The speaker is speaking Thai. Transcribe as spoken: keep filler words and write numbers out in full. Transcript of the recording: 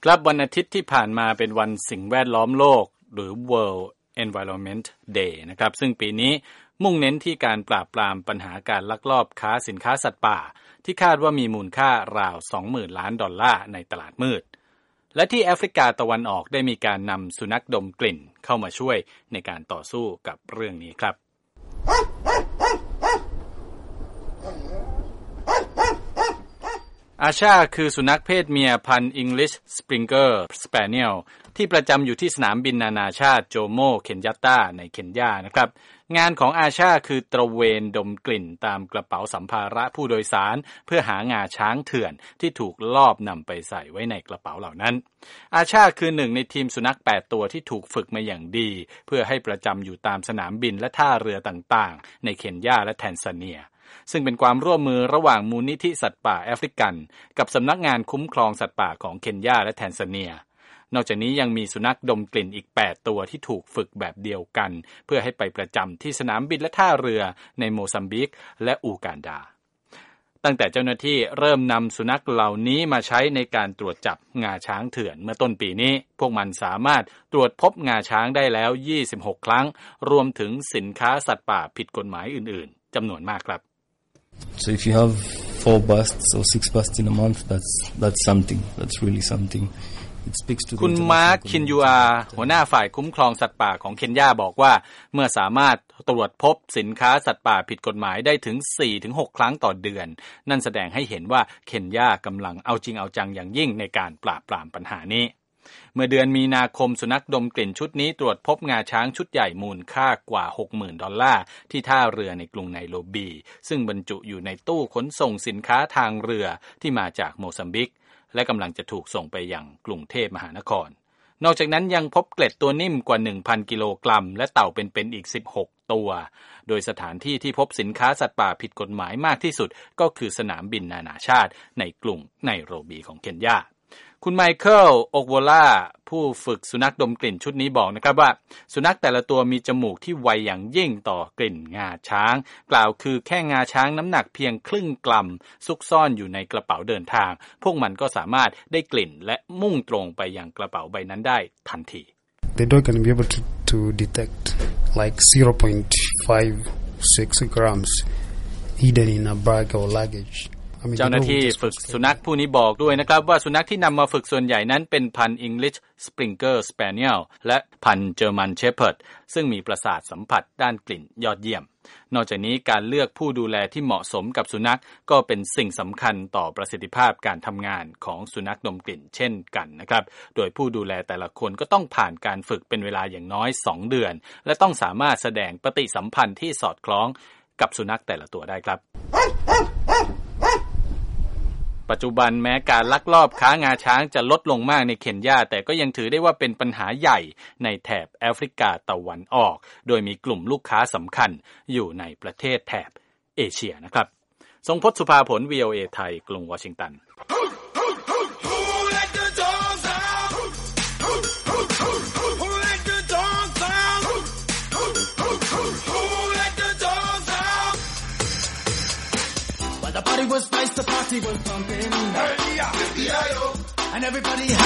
ครับวันอาทิตย์ที่ผ่านมาเป็นวันสิ่งแวดล้อมโลกหรือ World Environment Day นะครับซึ่งปีนี้มุ่งเน้นที่การปราบปรามปัญหาการลักลอบค้าสินค้าสัตว์ป่าที่คาดว่ามีมูลค่าราว สองหมื่น ล้านดอลลาร์ในตลาดมืดและที่แอฟริกาตะวันออกได้มีการนำสุนัขดมกลิ่นเข้ามาช่วยในการต่อสู้กับเรื่องนี้ครับอาชาคือสุนัขเพศเมียพันธุ์ English Springer Spaniel ที่ประจำอยู่ที่สนามบินนานาชาติโจโมเคนยัตตาในเคนยานะครับงานของอาชาคือตระเวนดมกลิ่นตามกระเป๋าสัมภาระผู้โดยสารเพื่อหางาช้างเถื่อนที่ถูกลอบนำไปใส่ไว้ในกระเป๋าเหล่านั้นอาชาคือหนึ่งในทีมสุนัขแปดตัวที่ถูกฝึกมาอย่างดีเพื่อให้ประจำอยู่ตามสนามบินและท่าเรือต่างๆในเคนยาและแทนซาเนียซึ่งเป็นความร่วมมือระหว่างมูลนิธิสัตว์ป่าแอฟริกันกับสำนักงานคุ้มครองสัตว์ป่าของเคนยาและแทนซาเนียนอกจากนี้ยังมีสุนัขดมกลิ่นอีกแปดตัวที่ถูกฝึกแบบเดียวกันเพื่อให้ไปประจำที่สนามบินและท่าเรือในโมซัมบิกและอูกันดาตั้งแต่เจ้าหน้าที่เริ่มนำสุนัขเหล่านี้มาใช้ในการตรวจจับงาช้างเถื่อนเมื่อต้นปีนี้พวกมันสามารถตรวจพบงาช้างได้แล้วยี่สิบหกครั้งรวมถึงสินค้าสัตว์ป่าผิดกฎหมายอื่นๆจำนวนมากครับ So if you have four busts or six busts in a month, that's that's something. That's really something. It speaks to คุณมาร์คคินยูอาหัวหน้าฝ่ายคุ้มครองสัตว์ป่าของเคนยาบอกว่าเมื่อสามารถตรวจพบสินค้าสัตว์ป่าผิดกฎหมายได้ถึง สี่ถึงหก ครั้งต่อเดือนนั่นแสดงให้เห็นว่าเคนยากำลังเอาจริงเอาจังอย่างยิ่งในการปราบปรามปัญหานี้เมื่อเดือนมีนาคมสุนัขดมกลิ่นชุดนี้ตรวจพบงาช้างชุดใหญ่มูลค่ากว่า หกหมื่น ดอลลาร์ที่ท่าเรือในกรุงไนโรบีซึ่งบรรจุอยู่ในตู้ขนส่งสินค้าทางเรือที่มาจากโมซัมบิกและกำลังจะถูกส่งไปยังกรุงเทพมหานครนอกจากนั้นยังพบเกล็ดตัวนิ่มกว่า หนึ่งพัน กิโลกรัมและเต่าเป็นๆอีกสิบหกตัวโดยสถานที่ที่พบสินค้าสัตว์ป่าผิดกฎหมายมากที่สุดก็คือสนามบินนานาชาติในกรุงไนโรบีของเคนยาคุณไมเคิลโอกโวล่าผู้ฝึกสุนัขดมกลิ่นชุดนี้บอกนะครับว่าสุนัขแต่ละตัวมีจมูกที่ไวอย่างยิ่งต่อกลิ่นงาช้างกล่าวคือแค่งาช้างน้ำหนักเพียงครึ่งกรัมซุกซ่อนอยู่ในกระเป๋าเดินทางพวกมันก็สามารถได้กลิ่นและมุ่งตรงไปยังกระเป๋าใบนั้นได้ทันที The dog can be able to to detect like zero point five six grams hidden in a bag or luggage เจ้าหน้าที่ฝึกสุนัขผู้นี้บอกด้วยนะครับว่าสุนัขที่นำมาฝึกส่วนใหญ่นั้นเป็นพันธุ์ English Springer Spaniel และพันธุ์ German Shepherd ซึ่งมีประสาทสัมผัสด้านกลิ่นยอดเยี่ยมนอกจากนี้การเลือกผู้ดูแลที่เหมาะสมกับสุนัขก็เป็นสิ่งสำคัญต่อประสิทธิภาพการทำงานของสุนัขดมกลิ่นเช่นกันนะครับโดยผู้ดูแลแต่ละคนก็ต้องผ่านการฝึกเป็นเวลาอย่างน้อยสองเดือนและต้องสามารถแสดงปฏิสัมพันธ์ที่สอดคล้องกับสุนัขแต่ละตัวได้ครับปัจจุบันแม้การลักลอบค้างาช้างจะลดลงมากในเคนยาแต่ก็ยังถือได้ว่าเป็นปัญหาใหญ่ในแถบแอฟริกาตะวันออกโดยมีกลุ่มลูกค้าสำคัญอยู่ในประเทศแถบเอเชียนะครับทรงพจน์สุภาผล วี โอ เอ ไทยกรุงวอชิงตัน The party was nice, the party was pumping. Hey, yeah, and everybody